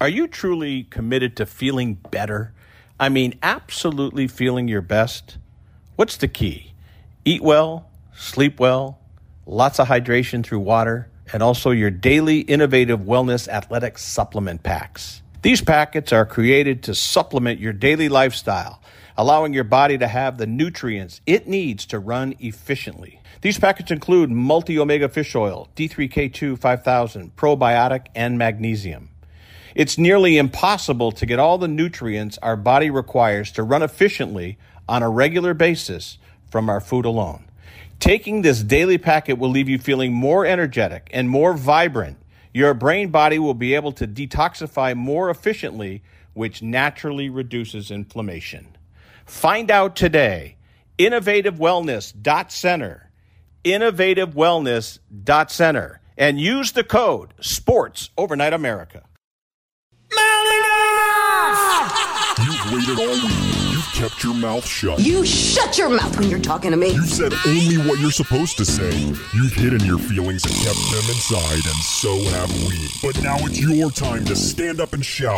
Are you truly committed to feeling better? I mean, absolutely feeling your best? What's the key? Eat well, sleep well, lots of hydration through water, and also your daily innovative wellness athletic supplement packs. These packets are created to supplement your daily lifestyle, allowing your body to have the nutrients it needs to run efficiently. These packets include multi-omega fish oil, D3K2 5000, probiotic, and magnesium. It's nearly impossible to get all the nutrients our body requires to run efficiently on a regular basis from our food alone. Taking this daily packet will leave you feeling more energetic and more vibrant. Your brain body will be able to detoxify more efficiently, which naturally reduces inflammation. Find out today. InnovativeWellness.Center. InnovativeWellness.Center. And use the code SPORTS Overnight America. You've waited all week. You've kept your mouth shut. You shut your mouth when you're talking to me. You said only what you're supposed to say. You've hidden your feelings and kept them inside, and so have we. But now it's your time to stand up and shout.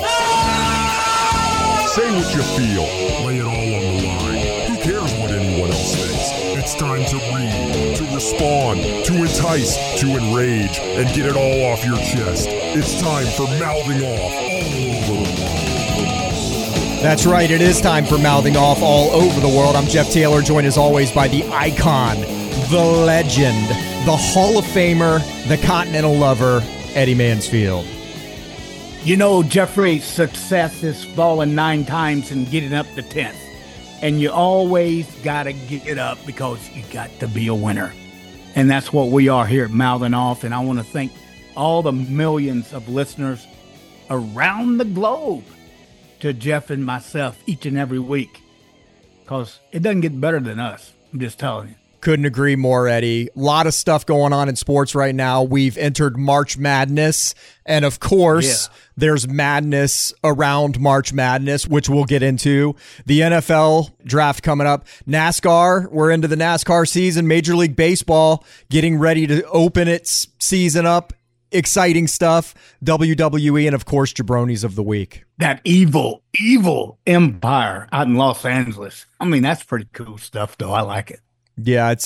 Say what you feel. Lay it all on the line. Who cares what anyone else thinks? It's time to read, to respond, to entice, to enrage, and get it all off your chest. It's time for Mouthing Off all over the world. That's right, it is time for Mouthing Off all over the world. I'm Jeff Taylor, joined as always by the icon, the legend, the Hall of Famer, the Continental Lover, Eddie Mansfield. You know, Jeffrey, success is falling 9 times and getting up the 10th. And you always got to get up because you got to be a winner. And that's what we are here at Mouthing Off. And I want to thank all the millions of listeners around the globe to Jeff and myself each and every week, because it doesn't get better than us. I'm just telling you. Couldn't agree more, Eddie. A lot of stuff going on in sports right now. We've entered March Madness, and of course, there's madness around March Madness, which we'll get into. The NFL draft coming up. NASCAR, we're into the NASCAR season. Major League Baseball getting ready to open its season up. Exciting stuff. WWE, and of course, Jabronis of the Week. That evil empire out in Los Angeles. I mean, that's pretty cool stuff, though. I like it. Yeah, it's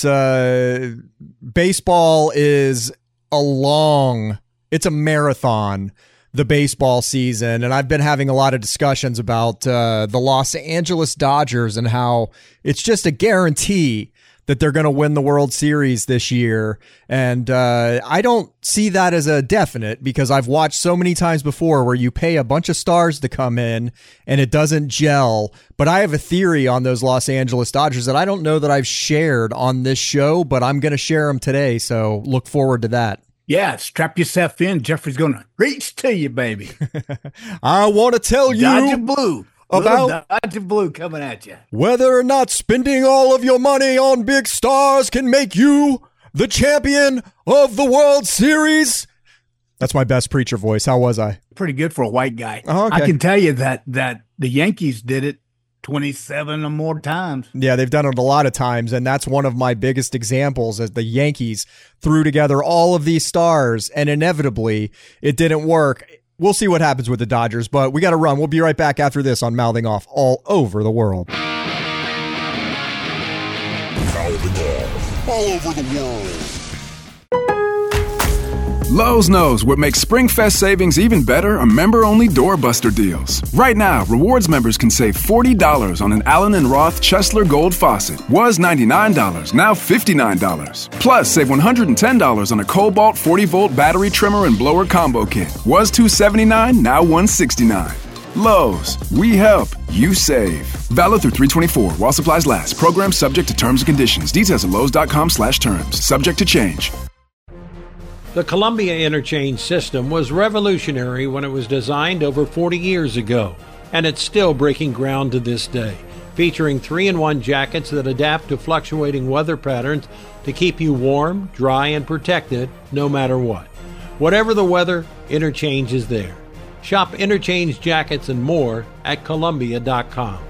baseball is it's a marathon, the baseball season. And I've been having a lot of discussions about the Los Angeles Dodgers and how it's just a guarantee that they're going to win the World Series this year. And I don't see that as a definite, because I've watched so many times before where you pay a bunch of stars to come in and it doesn't gel. But I have a theory on those Los Angeles Dodgers that I don't know that I've shared on this show, but I'm going to share them today. So look forward to that. Yeah, strap yourself in. Jeffrey's going to reach to you, baby. I want to tell you. Dodger Blue. About Dodger Blue coming at you. Whether or not spending all of your money on big stars can make you the champion of the World Series. That's my best preacher voice. How was I? Pretty good for a white guy. Oh, okay. I can tell you that the Yankees did it 27 or more times. Yeah, they've done it a lot of times, and that's one of my biggest examples, as the Yankees threw together all of these stars, and inevitably it didn't work. We'll see what happens with the Dodgers, but we got to run. We'll be right back after this on Mouthing Off all over the world. Mouthing Off all over the world. Lowe's knows what makes SpringFest savings even better are member-only doorbuster deals. Right now, rewards members can save $40 on an Allen & Roth Chesler Gold faucet. Was $99, now $59. Plus, save $110 on a Cobalt 40-volt battery trimmer and blower combo kit. Was $279, now $169. Lowe's, we help, you save. Valid through 3/24 while supplies last. Program subject to terms and conditions. Details at Lowes.com/terms. Subject to change. The Columbia Interchange system was revolutionary when it was designed over 40 years ago, and it's still breaking ground to this day, featuring 3-in-1 jackets that adapt to fluctuating weather patterns to keep you warm, dry, and protected no matter what. Whatever the weather, Interchange is there. Shop Interchange jackets and more at Columbia.com.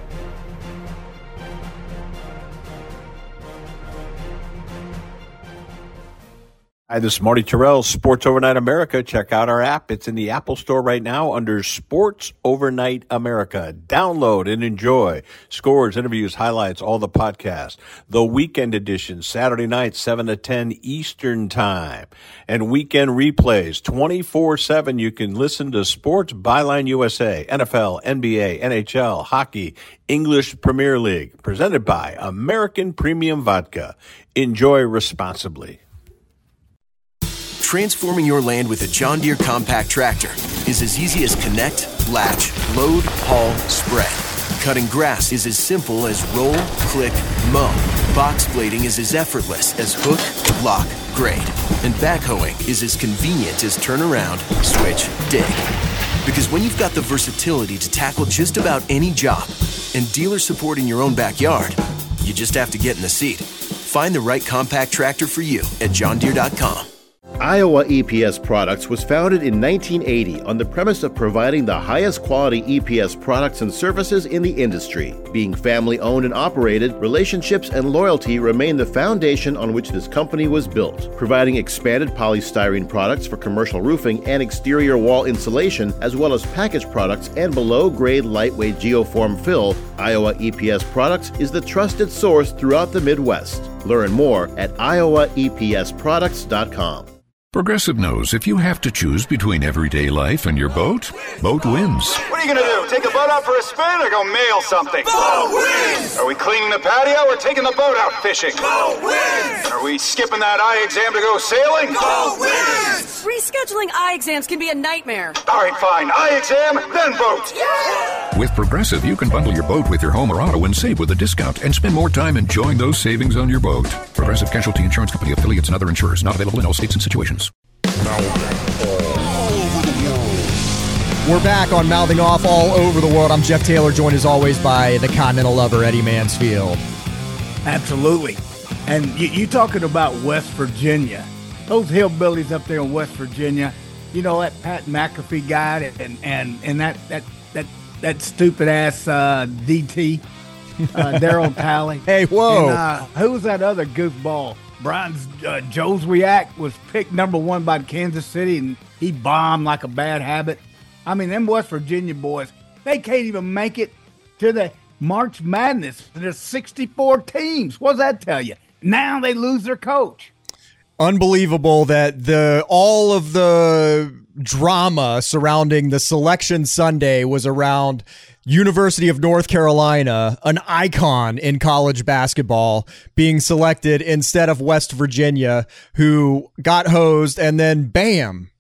Hi, this is Marty Terrell, Sports Overnight America. Check out our app. It's in the Apple Store right now under Sports Overnight America. Download and enjoy. Scores, interviews, highlights, all the podcasts. The weekend edition, Saturday night, 7 to 10 Eastern Time. And weekend replays, 24/7. You can listen to Sports Byline USA, NFL, NBA, NHL, hockey, English Premier League. Presented by American Premium Vodka. Enjoy responsibly. Transforming your land with a John Deere compact tractor is as easy as connect, latch, load, haul, spread. Cutting grass is as simple as roll, click, mow. Box blading is as effortless as hook, lock, grade. And backhoeing is as convenient as turn around, switch, dig. Because when you've got the versatility to tackle just about any job and dealer support in your own backyard, you just have to get in the seat. Find the right compact tractor for you at johndeere.com. Iowa EPS Products was founded in 1980 on the premise of providing the highest quality EPS products and services in the industry. Being family owned and operated, relationships and loyalty remain the foundation on which this company was built. Providing expanded polystyrene products for commercial roofing and exterior wall insulation, as well as packaged products and below-grade lightweight geoform fill, Iowa EPS Products is the trusted source throughout the Midwest. Learn more at iowaepsproducts.com. Progressive knows if you have to choose between everyday life and your boat, boat wins. What are you going to do? Take the boat out for a spin or go mail something? Boat wins! Are we cleaning the patio or taking the boat out fishing? Boat wins! Are we skipping that eye exam to go sailing? Boat wins! Rescheduling eye exams can be a nightmare. All right, fine. Eye exam, then boat. Yeah! With Progressive, you can bundle your boat with your home or auto and save with a discount and spend more time enjoying those savings on your boat. Progressive Casualty Insurance Company, affiliates, and other insurers. Not available in all states and situations. We're back on Mouthing Off all over the world. I'm Jeff Taylor, joined as always by the Continental lover, Eddie Mansfield. Absolutely. And you talking about West Virginia. Those hillbillies up there in West Virginia, you know, that Pat McAfee guy and that stupid-ass DT, Daryl Talley. Hey, whoa. And, who was that other goofball? Brian Joswiak was picked number 1 by Kansas City, and he bombed like a bad habit. I mean, them West Virginia boys, they can't even make it to the March Madness. There's 64 teams. What does that tell you? Now they lose their coach. Unbelievable that all of the drama surrounding the selection Sunday was around University of North Carolina, an icon in college basketball, being selected instead of West Virginia, who got hosed, and then bam,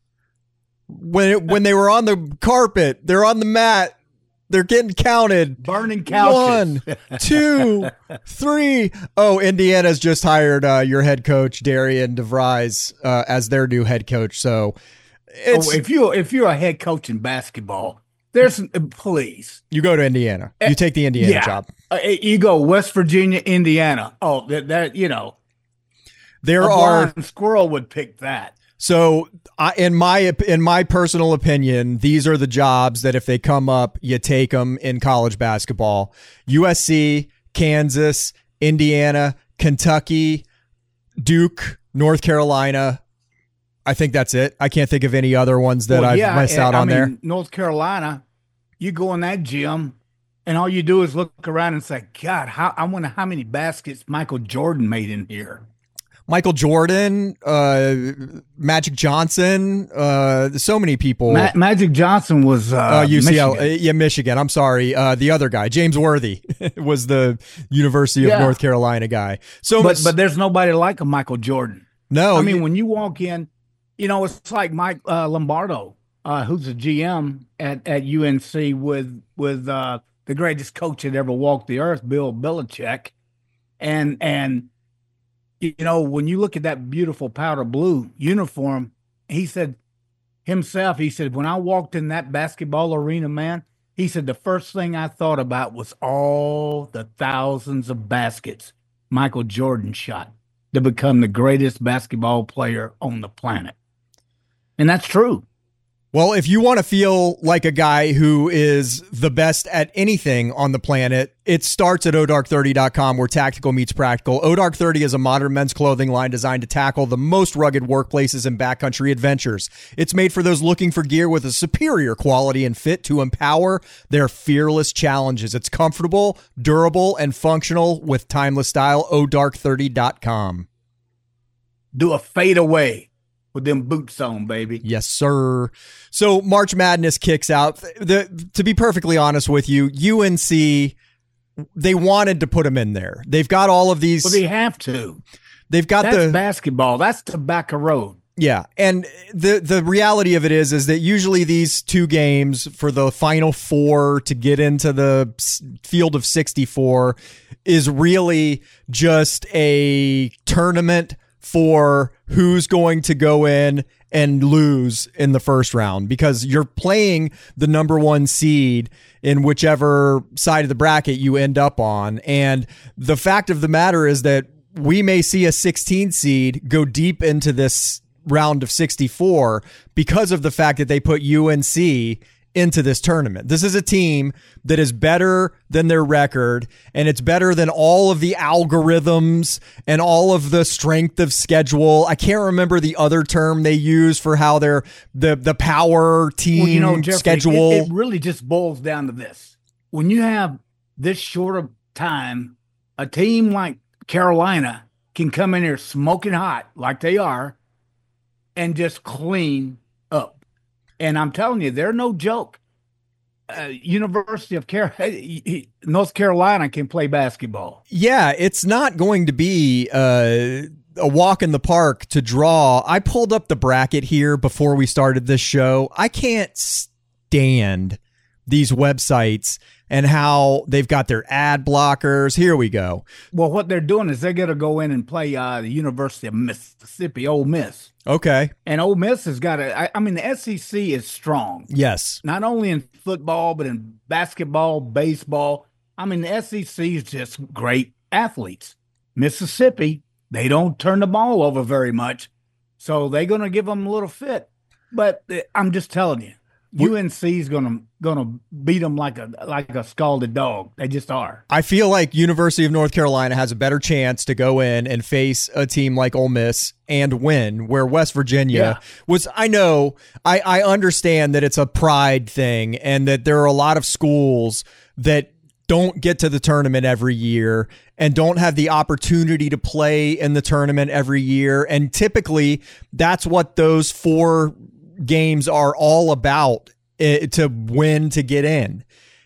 when they were on the carpet, they're on the mat, they're getting counted. Burning couches. 1, 2, 3. Oh, Indiana's just hired your head coach, Darian DeVries, as their new head coach. So if you're a head coach in basketball, please. You go to Indiana. You take the Indiana job. You go West Virginia, Indiana. Oh, that you know. There are squirrel would pick that. So, in my personal opinion, these are the jobs that if they come up, you take them in college basketball. USC, Kansas, Indiana, Kentucky, Duke, North Carolina. I think that's it. I can't think of any other ones that I've missed out on there. North Carolina, you go in that gym, and all you do is look around and say, God, I wonder how many baskets Michael Jordan made in here. Michael Jordan, Magic Johnson, so many people. Magic Johnson was UCLA, Michigan. I'm sorry, the other guy, James Worthy, was the University of North Carolina guy. So, but there's nobody like a Michael Jordan. No, I mean when you walk in, you know it's like Mike Lombardo, who's the GM at UNC with the greatest coach that ever walked the earth, Bill Belichick, and. You know, when you look at that beautiful powder blue uniform, he said himself, when I walked in that basketball arena, man, he said, the first thing I thought about was all the thousands of baskets Michael Jordan shot to become the greatest basketball player on the planet. And that's true. Well, if you want to feel like a guy who is the best at anything on the planet, it starts at odark30.com, where tactical meets practical. Odark 30 is a modern men's clothing line designed to tackle the most rugged workplaces and backcountry adventures. It's made for those looking for gear with a superior quality and fit to empower their fearless challenges. It's comfortable, durable, and functional with timeless style. odark30.com. Do a fadeaway with them boots on, baby. Yes, sir. So March Madness kicks out. To be perfectly honest with you, UNC, they wanted to put them in there. They've got all of these. Well, they have to. They've got That's basketball. That's tobacco road. Yeah, and the reality of it is that usually these two games for the Final Four to get into the field of 64 is really just a tournament for who's going to go in and lose in the first round, because you're playing the number one seed in whichever side of the bracket you end up on. And the fact of the matter is that we may see a 16 seed go deep into this round of 64 because of the fact that they put UNC into this tournament. This is a team that is better than their record, and it's better than all of the algorithms and all of the strength of schedule. I can't remember the other term they use for how they're the power team Jeffrey, schedule. It really just boils down to this. When you have this short of time, a team like Carolina can come in here smoking hot like they are and just clean up. And I'm telling you, they're no joke. University of North Carolina can play basketball. Yeah, it's not going to be a walk in the park to draw. I pulled up the bracket here before we started this show. I can't stand these websites and how they've got their ad blockers. Here we go. Well, what they're doing is they're going to go in and play the University of Mississippi, Ole Miss. Okay. And Ole Miss has got the SEC is strong. Yes. Not only in football, but in basketball, baseball. The SEC is just great athletes. Mississippi, they don't turn the ball over very much. So they're going to give them a little fit. But I'm just telling you, UNC is gonna beat them like a scalded dog. They just are. I feel like University of North Carolina has a better chance to go in and face a team like Ole Miss and win, where West Virginia was. I know, I understand that it's a pride thing and that there are a lot of schools that don't get to the tournament every year and don't have the opportunity to play in the tournament every year. And typically that's what those 4 games are all about, to win, to get in.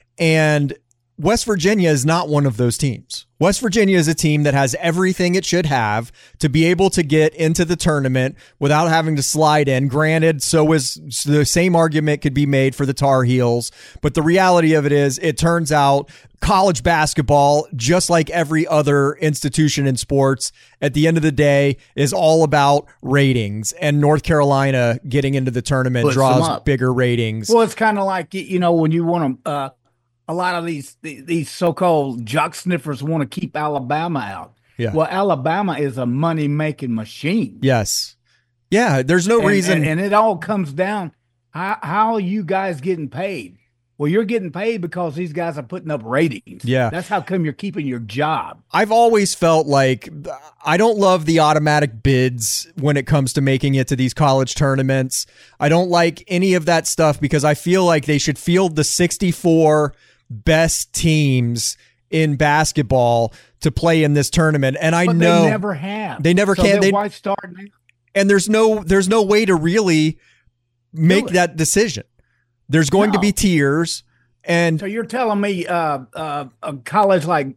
And West Virginia is not one of those teams. West Virginia is a team that has everything it should have to be able to get into the tournament without having to slide in. Granted, so the same argument could be made for the Tar Heels, but the reality of it is, it turns out college basketball, just like every other institution in sports, at the end of the day is all about ratings, and North Carolina getting into the tournament draws bigger ratings. Well, it's kind of like, when you want to, a lot of these so-called jock sniffers want to keep Alabama out. Yeah. Well, Alabama is a money-making machine. Yes. Yeah, there's no reason. And it all comes down, how are you guys getting paid? Well, you're getting paid because these guys are putting up ratings. Yeah. That's how come you're keeping your job. I've always felt like I don't love the automatic bids when it comes to making it to these college tournaments. I don't like any of that stuff because I feel like they should field the 64 best teams in basketball to play in this tournament. And I know they never have. They never can. Why start now? And there's no way to really make that decision. There's going to be tiers. And so you're telling me a college like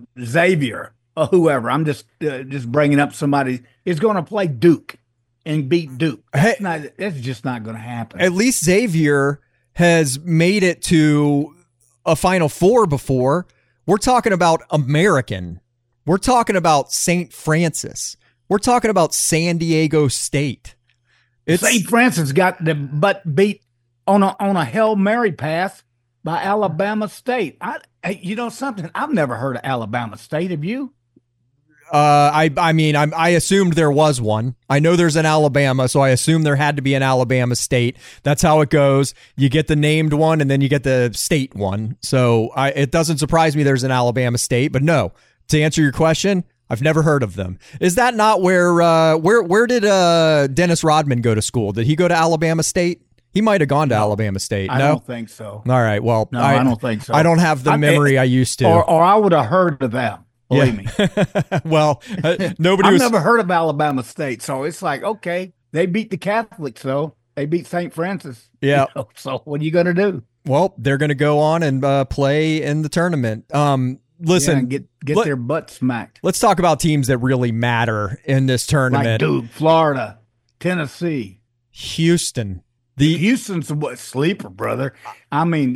Xavier or whoever, I'm just bringing up somebody, is going to play Duke and beat Duke. That's just not going to happen. At least Xavier has made it to a Final Four before. We're talking about American. We're talking about St. Francis. We're talking about San Diego State. St. Francis got the butt beat on a Hail Mary pass by Alabama State. Something, I've never heard of Alabama State. Have you? I assumed there was one. I know there's an Alabama, so I assume there had to be an Alabama State. That's how it goes. You get the named one, and then you get the state one. So it doesn't surprise me there's an Alabama State. But no, to answer your question, I've never heard of them. Is that not where did Dennis Rodman go to school? Did he go to Alabama State? He might have gone to Alabama State. I don't think so. All right. Well, no, I don't think so. I don't have the memory I used to. Or I would have heard of them. Believe me. Well, nobody. I've never heard of Alabama State, so it's like, okay, they beat the Catholics, though. They beat St. Francis. Yeah. So what are you going to do? Well, they're going to go on and play in the tournament. Listen, get their butt smacked. Let's talk about teams that really matter in this tournament. Like Duke, Florida, Tennessee, Houston. Houston's a sleeper, brother. I mean,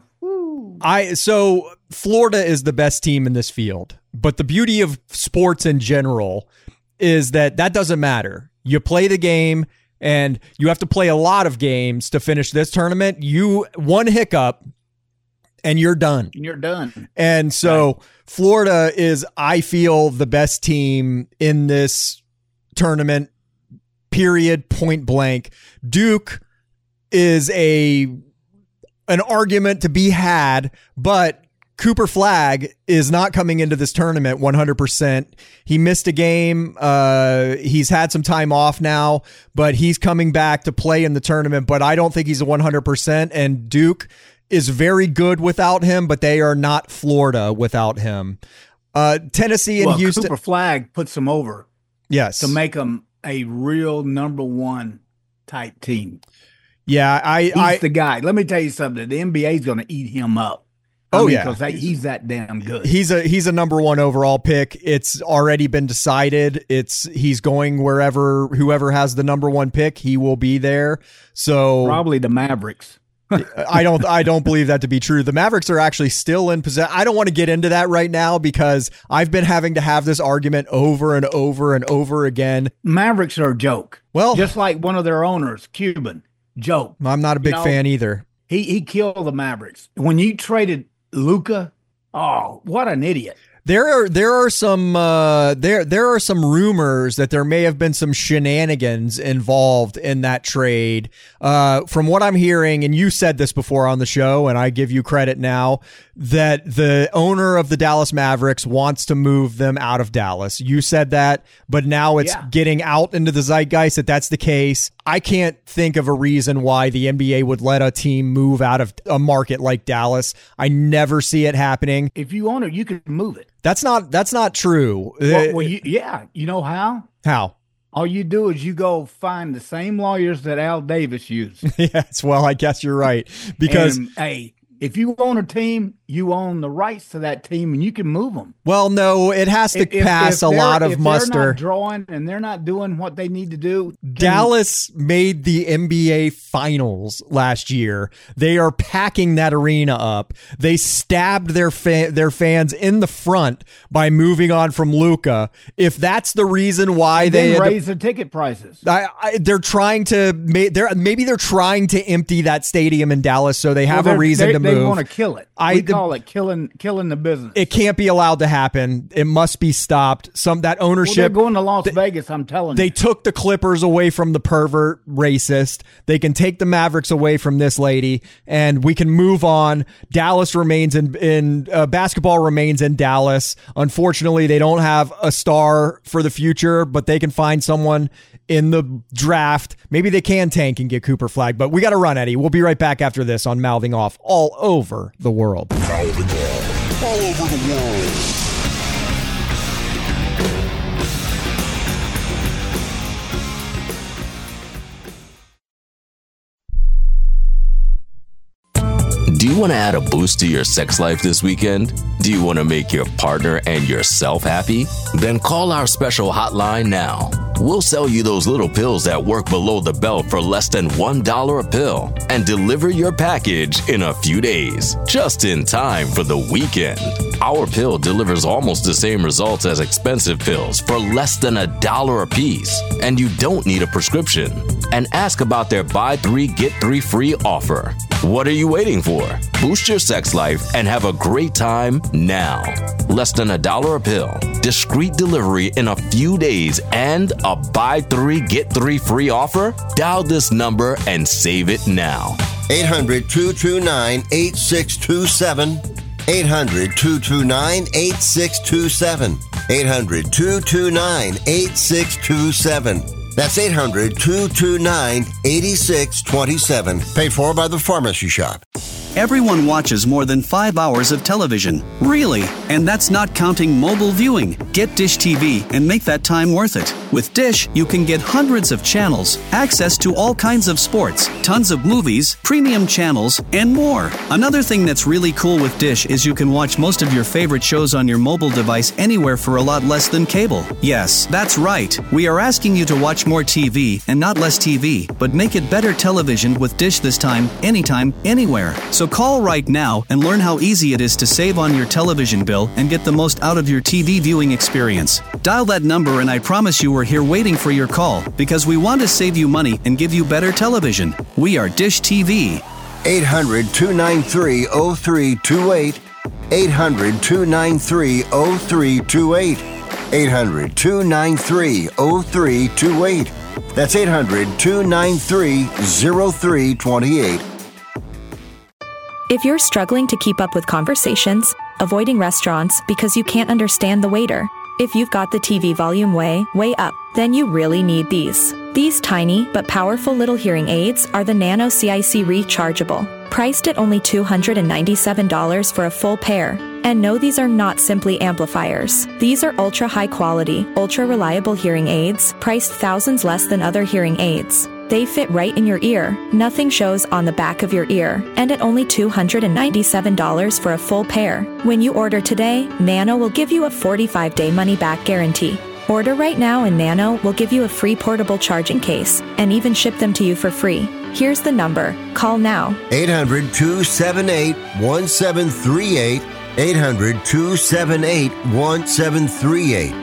So Florida is the best team in this field, but the beauty of sports in general is that doesn't matter. You play the game, and you have to play a lot of games to finish this tournament. One hiccup, and you're done. And so Florida is, I feel, the best team in this tournament, period, point blank. Duke is an argument to be had, but Cooper Flagg is not coming into this tournament 100%. He missed a game. He's had some time off now, but he's coming back to play in the tournament, but I don't think he's a 100%, and Duke is very good without him, but they are not Florida without him. Tennessee and Houston. Cooper Flagg puts them over. Yes. To make them a real number one type team. Yeah, he's the guy. Let me tell you something. The NBA is going to eat him up. Because he's that damn good. He's a number one overall pick. It's already been decided. He's going whoever has the number one pick, he will be there. So probably the Mavericks. I don't believe that to be true. The Mavericks are actually still in possession. I don't want to get into that right now because I've been having to have this argument over and over and over again. Mavericks are a joke. Well, just like one of their owners, Cuban. Joke. I'm not a big fan either. He killed the Mavericks. When you traded Luka, oh, what an idiot. There are some rumors that there may have been some shenanigans involved in that trade. From what I'm hearing, and you said this before on the show, and I give you credit now, that the owner of the Dallas Mavericks wants to move them out of Dallas. You said that, but now it's getting out into the zeitgeist that that's the case. I can't think of a reason why the NBA would let a team move out of a market like Dallas. I never see it happening. If you own it, you can move it. That's not true. You know how? How? All you do is you go find the same lawyers that Al Davis used. Yes, well, I guess you're right. Because if you own a team, you own the rights to that team, and you can move them. Well, no, it has to pass a lot of muster. If they're not drawing and they're not doing what they need to do. Dallas made the NBA Finals last year. They are packing that arena up. They stabbed their fans in the front by moving on from Luka. If that's the reason why they raise the ticket prices, they're trying to. Maybe they're trying to empty that stadium in Dallas so they have a reason to move. They want to kill it. We call it killing the business. It can't be allowed to happen. It must be stopped. That ownership. They're going to Las Vegas. I'm telling you. They took the Clippers away from the pervert racist. They can take the Mavericks away from this lady, and we can move on. Dallas remains in basketball remains in Dallas. Unfortunately, they don't have a star for the future, but they can find someone in the draft. Maybe they can tank and get Cooper Flagg, but we got to run, Eddie. We'll be right back after this on Mouthing Off all over the world. Mouthing Off all over the world. Do you want to add a boost to your sex life this weekend? Do you want to make your partner and yourself happy? Then call our special hotline now. We'll sell you those little pills that work below the belt for less than $1 a pill and deliver your package in a few days, just in time for the weekend. Our pill delivers almost the same results as expensive pills for less than $1 a piece, and you don't need a prescription. And ask about their buy 3 get 3 free offer. What are you waiting for? Boost your sex life and have a great time now. Less than $1 a pill, discreet delivery in a few days, and a buy 3 get 3 free offer? Dial this number and save it now. 800-229-8627. 800-229-8627. 800-229-8627. That's 800-229-8627. Paid for by the Pharmacy Shop. Everyone watches more than 5 hours of television. Really? And that's not counting mobile viewing. Get Dish TV and make that time worth it. With Dish, you can get hundreds of channels, access to all kinds of sports, tons of movies, premium channels, and more. Another thing that's really cool with Dish is you can watch most of your favorite shows on your mobile device anywhere for a lot less than cable. Yes, that's right. We are asking you to watch more TV and not less TV, but make it better television with Dish this time, anytime, anywhere. So call right now and learn how easy it is to save on your television bill and get the most out of your TV viewing experience. Dial that number and I promise you we're here waiting for your call because we want to save you money and give you better television. We are Dish TV. 800-293-0328. 800-293-0328. 800-293-0328. That's 800-293-0328. If you're struggling to keep up with conversations, avoiding restaurants because you can't understand the waiter, if you've got the TV volume way up, then you really need these. These tiny but powerful little hearing aids are the Nano CIC Rechargeable, priced at only $297 for a full pair. And no, these are not simply amplifiers. These are ultra high quality, ultra reliable hearing aids, priced thousands less than other hearing aids. They fit right in your ear, nothing shows on the back of your ear, and at only $297 for a full pair. When you order today, Nano will give you a 45-day money-back guarantee. Order right now and Nano will give you a free portable charging case and even ship them to you for free. Here's the number. Call now. 800-278-1738. 800-278-1738.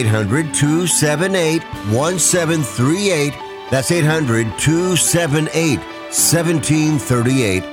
800-278-1738. That's 800-278-1738.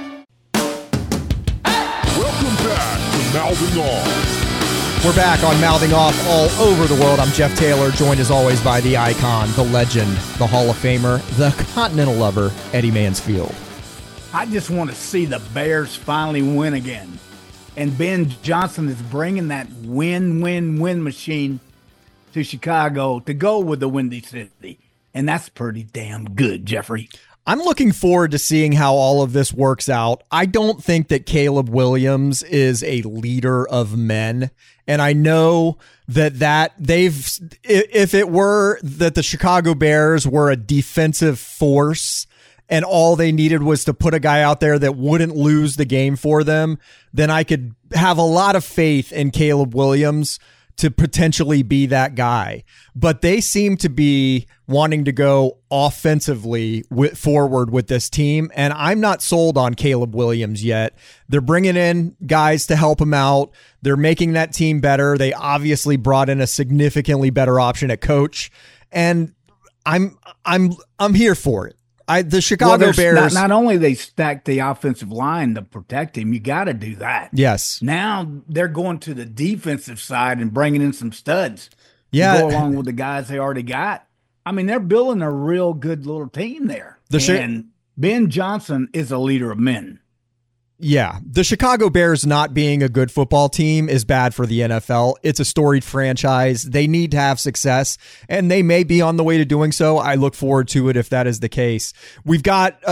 Welcome back to Mouthing Off. We're back on Mouthing Off all over the world. I'm Jeff Taylor, joined as always by the icon, the legend, the Hall of Famer, the continental lover, Eddie Mansfield. I just want to see the Bears finally win again. And Ben Johnson is bringing that win-win-win machine to Chicago to go with the Windy City. And that's pretty damn good, Jeffrey. I'm looking forward to seeing how all of this works out. I don't think that Caleb Williams is a leader of men. And I know that if it were that the Chicago Bears were a defensive force and all they needed was to put a guy out there that wouldn't lose the game for them, then I could have a lot of faith in Caleb Williams to potentially be that guy. But they seem to be wanting to go offensively forward with this team, and I'm not sold on Caleb Williams yet. They're bringing in guys to help him out. They're making that team better. They obviously brought in a significantly better option at coach, and I'm here for it. The Chicago Bears. Not only they stacked the offensive line to protect him, you got to do that. Yes. Now they're going to the defensive side and bringing in some studs. Yeah. To go along with the guys they already got. I mean, they're building a real good little team there. And Ben Johnson is a leader of men. Yeah, the Chicago Bears not being a good football team is bad for the NFL. It's a storied franchise. They need to have success, and they may be on the way to doing so. I look forward to it if that is the case. We've got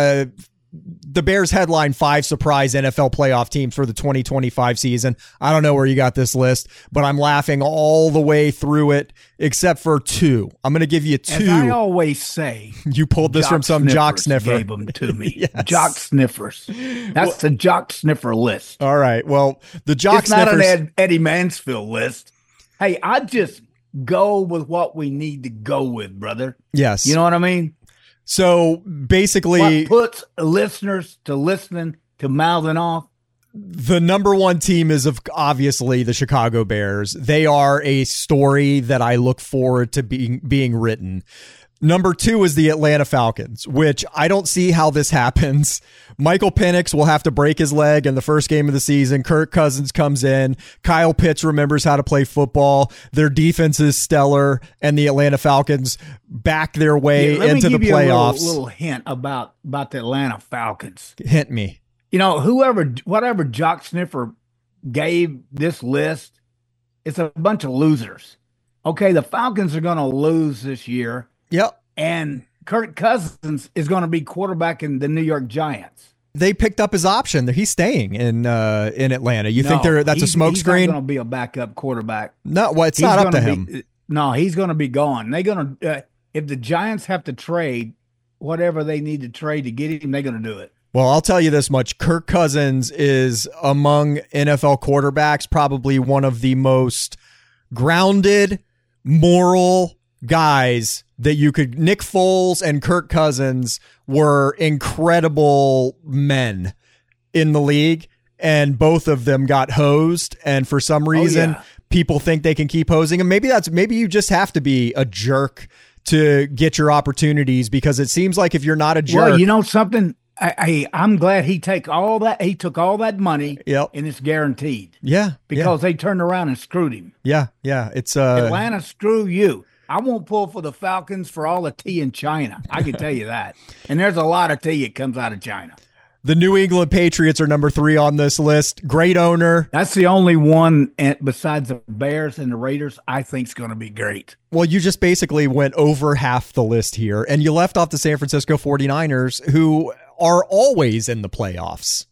the Bears headline 5 surprise NFL playoff teams for the 2025 season. I don't know where you got this list, but I'm laughing all the way through it except for 2. I'm going to give you 2. As I always say, you pulled this from some jock sniffer. Gave them to me. Yes. Jock sniffers. That's the jock sniffer list. All right. Well, the jock sniffers. It's not an Eddie Mansfield list. Hey, I just go with what we need to go with, brother. Yes. You know what I mean? So basically, what puts listeners to listening to Mouthing Off The number one team is obviously the Chicago Bears. They are a story that I look forward to being written. Number two is the Atlanta Falcons, which I don't see how this happens. Michael Penix will have to break his leg in the first game of the season. Kirk Cousins comes in. Kyle Pitts remembers how to play football. Their defense is stellar, and the Atlanta Falcons back their way into the playoffs. Let me give you a little hint about the Atlanta Falcons. Hint me. You know, whatever Jock Sniffer gave this list, it's a bunch of losers. Okay, the Falcons are going to lose this year. Yep. And Kirk Cousins is going to be quarterback in the New York Giants. They picked up his option. He's staying in Atlanta. You think that's a smokescreen? He's not going to be a backup quarterback. No, well, it's not up to him. No, he's going to be gone. They're going to if the Giants have to trade whatever they need to trade to get him, they're going to do it. Well, I'll tell you this much. Kirk Cousins is among NFL quarterbacks probably one of the most grounded, moral guys that you could. Nick Foles and Kirk Cousins were incredible men in the league, and both of them got hosed. And for some reason, people think they can keep hosing them. Maybe you just have to be a jerk to get your opportunities, because it seems like if you're not a jerk, well, you know something. I'm glad he took all that money, and it's guaranteed. Yeah, because they turned around and screwed him. Yeah. It's Atlanta, screw you. I won't pull for the Falcons for all the tea in China. I can tell you that. And there's a lot of tea that comes out of China. The New England Patriots are number 3 on this list. Great owner. That's the only one besides the Bears and the Raiders I think is going to be great. Well, you just basically went over half the list here, and you left off the San Francisco 49ers, who are always in the playoffs.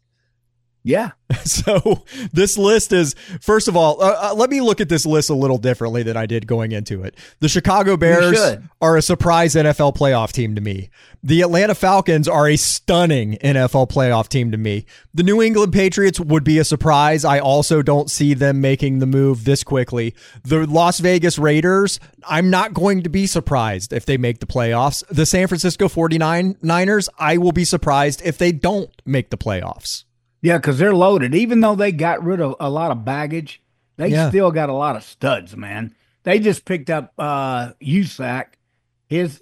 Yeah. So this list is, first of all, let me look at this list a little differently than I did going into it. The Chicago Bears are a surprise NFL playoff team to me. The Atlanta Falcons are a stunning NFL playoff team to me. The New England Patriots would be a surprise. I also don't see them making the move this quickly. The Las Vegas Raiders, I'm not going to be surprised if they make the playoffs. The San Francisco 49ers, I will be surprised if they don't make the playoffs. Yeah, because they're loaded. Even though they got rid of a lot of baggage, they still got a lot of studs, man. They just picked up Usack, his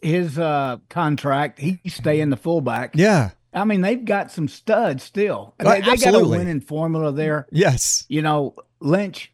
contract. He's staying the fullback. Yeah. I mean, they've got some studs still. They got a winning formula there. Yes. You know, Lynch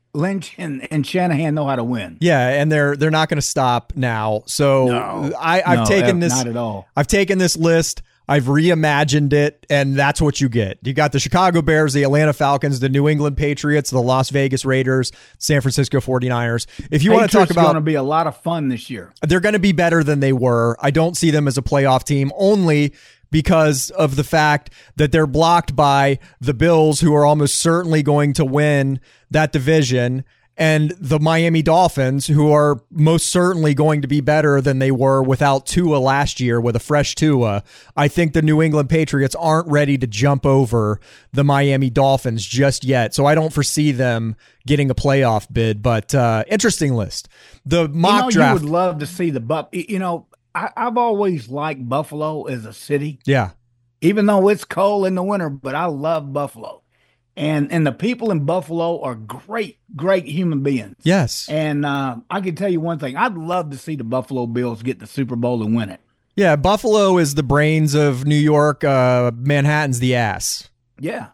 and Shanahan know how to win. Yeah, and they're not going to stop now. So I've taken this. Not at all. I've taken this list. I've reimagined it, and that's what you get. You got the Chicago Bears, the Atlanta Falcons, the New England Patriots, the Las Vegas Raiders, San Francisco 49ers. If you want to talk about, going to be a lot of fun this year. They're going to be better than they were. I don't see them as a playoff team, only because of the fact that they're blocked by the Bills, who are almost certainly going to win that division, and the Miami Dolphins, who are most certainly going to be better than they were without Tua last year with a fresh Tua. I think the New England Patriots aren't ready to jump over the Miami Dolphins just yet, so I don't foresee them getting a playoff bid, but interesting list. The mock draft. You would love to see the Buck. You know, I've always liked Buffalo as a city. Yeah. Even though it's cold in the winter, but I love Buffalo. And the people in Buffalo are great human beings. Yes. And I can tell you one thing. I'd love to see the Buffalo Bills get the Super Bowl and win it. Yeah, Buffalo is the brains of New York. Manhattan's the ass. Yeah.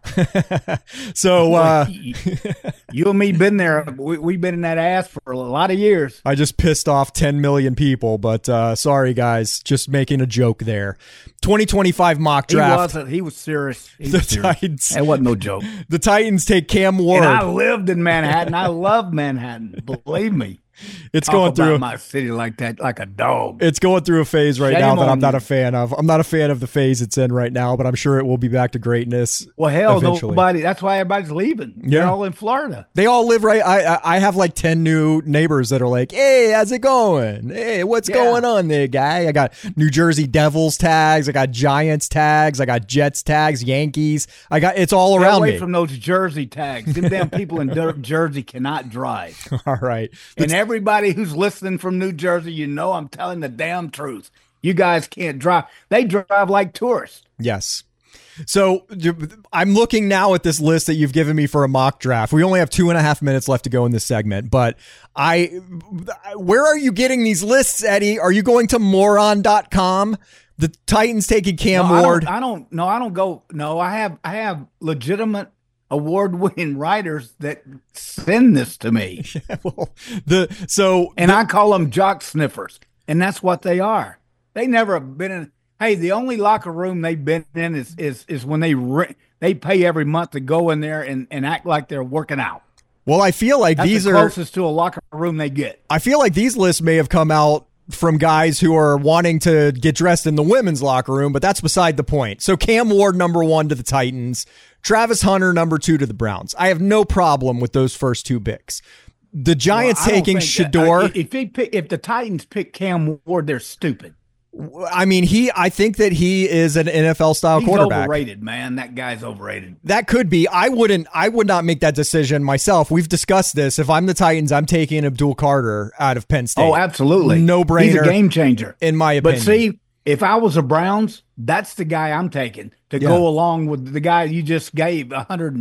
So you and me been there. We've been in that ass for a lot of years. I just pissed off 10 million people, but sorry, guys. Just making a joke there. 2025 mock draft. He was serious. Titans. That wasn't no joke. The Titans take Cam Ward. And I lived in Manhattan. I love Manhattan. Believe me. It's going through my city like that, like a dog. It's going through a phase right now that I'm not a fan of. I'm not a fan of the phase it's in right now, but I'm sure it will be back to greatness. Well, hell, eventually. Nobody. That's why everybody's leaving. They're all in Florida. They all live right. I have like 10 new neighbors that are like, "Hey, how's it going? Hey, what's going on there, guy?" I got New Jersey Devils tags. I got Giants tags. I got Jets tags. Yankees. It's all around me. Away from those Jersey tags. Them damn people in Jersey cannot drive. All right, and everybody who's listening from New Jersey, you know I'm telling the damn truth. You guys can't drive. They drive like tourists. Yes. So I'm looking now at this list that you've given me for a mock draft. We only have 2.5 minutes left to go in this segment, but where are you getting these lists, Eddie? Are you going to moron.com? The Titans taking Cam Ward. I don't go. No, I have legitimate award-winning writers that send this to me. And I call them jock sniffers, and that's what they are. They never have been in. Hey, the only locker room they've been in is when they pay every month to go in there and act like they're working out. Well, I feel like that's these the are closest to a locker room they get. I feel like these lists may have come out from guys who are wanting to get dressed in the women's locker room, but that's beside the point. So Cam Ward, number 1 to the Titans. Travis Hunter, number 2 to the Browns. I have no problem with those first 2 picks. The Giants taking Shedeur. If the Titans pick Cam Ward, they're stupid. I mean, I think that he is an NFL style quarterback. He's overrated, man. That guy's overrated. That could be. I would not make that decision myself. We've discussed this. If I'm the Titans, I'm taking Abdul Carter out of Penn State. Oh, absolutely. No brainer. He's a game changer, in my opinion. But see, if I was a Browns, that's the guy I'm taking to go along with the guy you just gave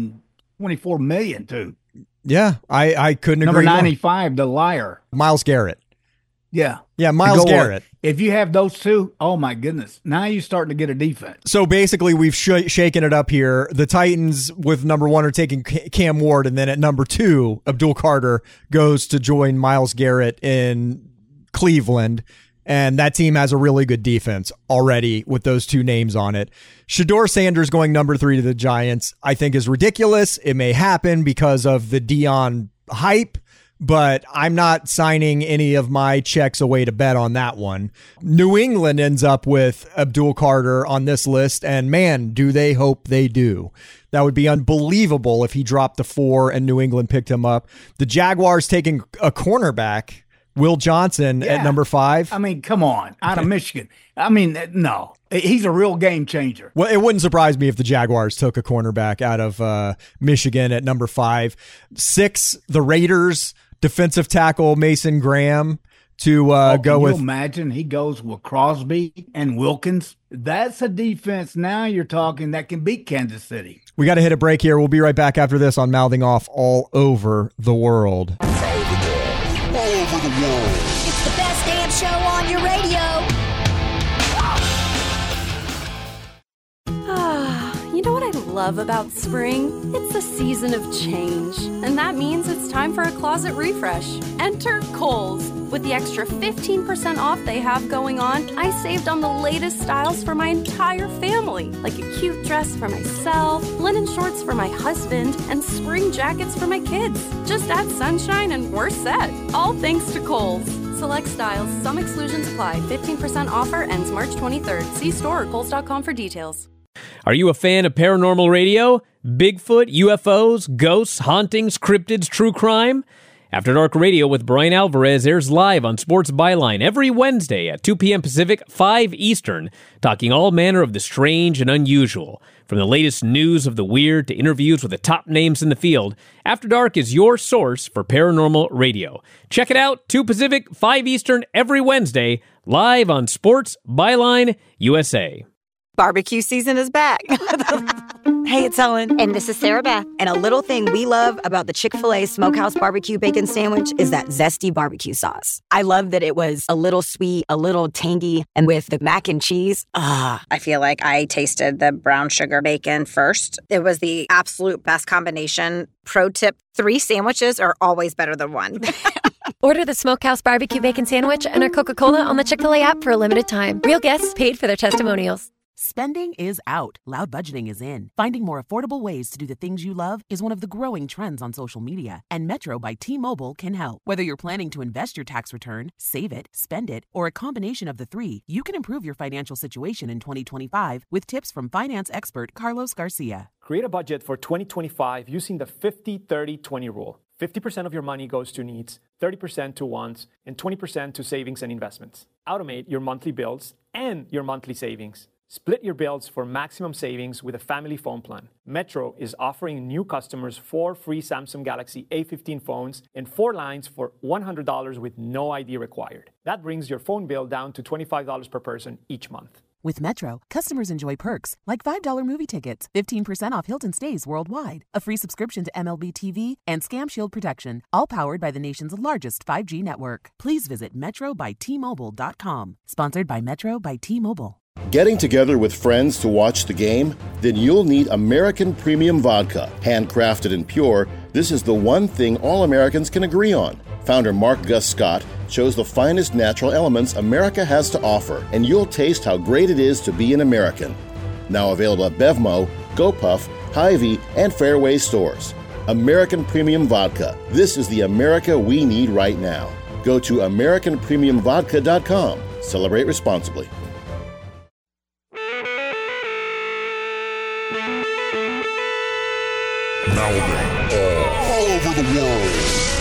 $124 million to. Yeah, I couldn't agree more. Number 95, the liar. Myles Garrett. Yeah. Yeah, Myles Garrett. If you have those two, oh my goodness. Now you're starting to get a defense. So basically we've shaken it up here. The Titans with number 1 are taking Cam Ward, and then at number 2, Abdul Carter goes to join Myles Garrett in Cleveland. And that team has a really good defense already with those 2 names on it. Shedeur Sanders going number 3 to the Giants, I think is ridiculous. It may happen because of the Dion hype, but I'm not signing any of my checks away to bet on that one. New England ends up with Abdul Carter on this list, and man, do they hope they do. That would be unbelievable if he dropped to 4 and New England picked him up. The Jaguars taking a cornerback, Will Johnson, at number 5. I mean, come on, out of Michigan. I mean, no, he's a real game changer. Well, it wouldn't surprise me if the Jaguars took a cornerback out of Michigan at number 5. 6, the Raiders, defensive tackle Mason Graham to go with. Can you imagine he goes with Crosby and Wilkins? That's a defense now you're talking that can beat Kansas City. We got to hit a break here. We'll be right back after this on Mouthing Off All Over the World. All over the world. It's the best damn show on your radio. You know what I love about spring? It's a season of change, and that means it's time for a closet refresh. Enter Kohl's. With the extra 15% off they have going on, I saved on the latest styles for my entire family, like a cute dress for myself, linen shorts for my husband, and spring jackets for my kids. Just add sunshine and we're set. All thanks to Kohl's. Select styles, some exclusions apply. 15% offer ends March 23rd. See store or Kohl's.com for details. Are you a fan of paranormal radio? Bigfoot, UFOs, ghosts, hauntings, cryptids, true crime? After Dark Radio with Brian Alvarez airs live on Sports Byline every Wednesday at 2 p.m. Pacific, 5 Eastern, talking all manner of the strange and unusual. From the latest news of the weird to interviews with the top names in the field, After Dark is your source for paranormal radio. Check it out, 2 Pacific, 5 Eastern, every Wednesday, live on Sports Byline USA. Barbecue season is back. Hey, it's Ellen. And this is Sarah Beth. And a little thing we love about the Chick-fil-A Smokehouse Barbecue Bacon Sandwich is that zesty barbecue sauce. I love that it was a little sweet, a little tangy, and with the mac and cheese, I feel like I tasted the brown sugar bacon first. It was the absolute best combination. Pro tip, 3 sandwiches are always better than 1. Order the Smokehouse Barbecue Bacon Sandwich and our Coca-Cola on the Chick-fil-A app for a limited time. Real guests paid for their testimonials. Spending is out. Loud budgeting is in. Finding more affordable ways to do the things you love is one of the growing trends on social media, and Metro by T-Mobile can help. Whether you're planning to invest your tax return, save it, spend it, or a combination of the 3, you can improve your financial situation in 2025 with tips from finance expert Carlos Garcia. Create a budget for 2025 using the 50-30-20 rule. 50% of your money goes to needs, 30% to wants, and 20% to savings and investments. Automate your monthly bills and your monthly savings. Split your bills for maximum savings with a family phone plan. Metro is offering new customers 4 free Samsung Galaxy A15 phones and 4 lines for $100 with no ID required. That brings your phone bill down to $25 per person each month. With Metro, customers enjoy perks like $5 movie tickets, 15% off Hilton stays worldwide, a free subscription to MLB TV, and Scam Shield protection, all powered by the nation's largest 5G network. Please visit metrobytmobile.com. Sponsored by Metro by T-Mobile. Getting together with friends to watch the game? Then you'll need American Premium Vodka. Handcrafted and pure, this is the one thing all Americans can agree on. Founder Mark Gus Scott chose the finest natural elements America has to offer, and you'll taste how great it is to be an American. Now available at Bevmo, GoPuff, Hy-Vee, and Fairway stores. American Premium Vodka. This is the America we need right now. Go to AmericanPremiumVodka.com. Celebrate responsibly. Mouthing all over the world.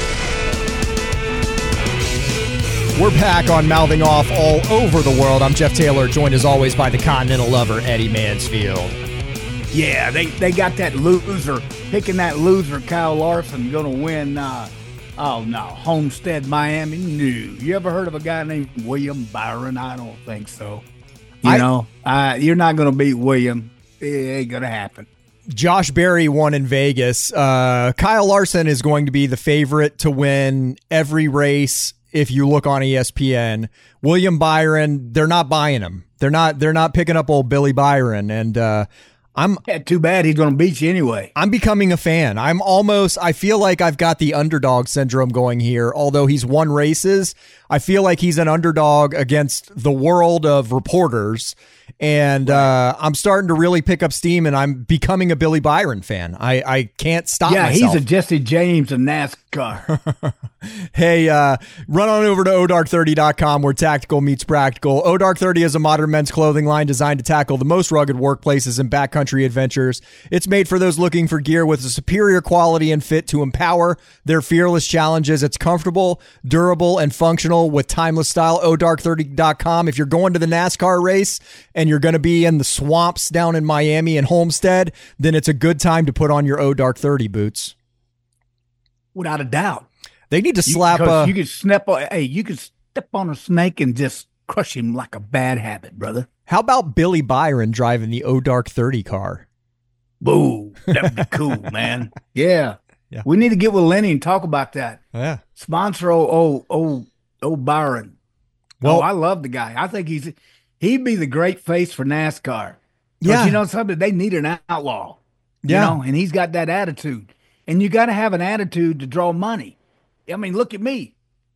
We're back on Mouthing Off all over the world. I'm Jeff Taylor, joined as always by the Continental lover, Eddie Mansfield. Yeah, they got that loser, picking that loser, Kyle Larson, going to win, Homestead, Miami. No. You ever heard of a guy named William Byron? I don't think so. You're not going to beat William. It ain't going to happen. Josh Berry won in Vegas. Kyle Larson is going to be the favorite to win every race. If you look on ESPN, William Byron, they're not buying him. They're not picking up old Billy Byron. And too bad he's going to beat you anyway. I'm becoming a fan. I feel like I've got the underdog syndrome going here. Although he's won races, I feel like he's an underdog against the world of reporters. And I'm starting to really pick up steam, and I'm becoming a Billy Byron fan. I can't stop myself. Yeah, he's a Jesse James of NASCAR. Hey, run on over to odark30.com where tactical meets practical. Odark 30 is a modern men's clothing line designed to tackle the most rugged workplaces and backcountry adventures. It's made for those looking for gear with a superior quality and fit to empower their fearless challenges. It's comfortable, durable, and functional with timeless style. Odark30.com. If you're going to the NASCAR race and you're going to be in the swamps down in Miami and Homestead, then it's a good time to put on your Odark 30 boots. Without a doubt. They need to slap you could step on a snake and just crush him like a bad habit, brother. How about Billy Byron driving the Odark 30 car? Boo. That'd be cool, man. Yeah. We need to get with Lenny and talk about that. Yeah. Sponsor old Byron. Well, I love the guy. I think he'd be the great face for NASCAR. Yeah. You know something? They need an outlaw. Yeah. You know, and he's got that attitude. And you got to have an attitude to draw money. I mean, look at me.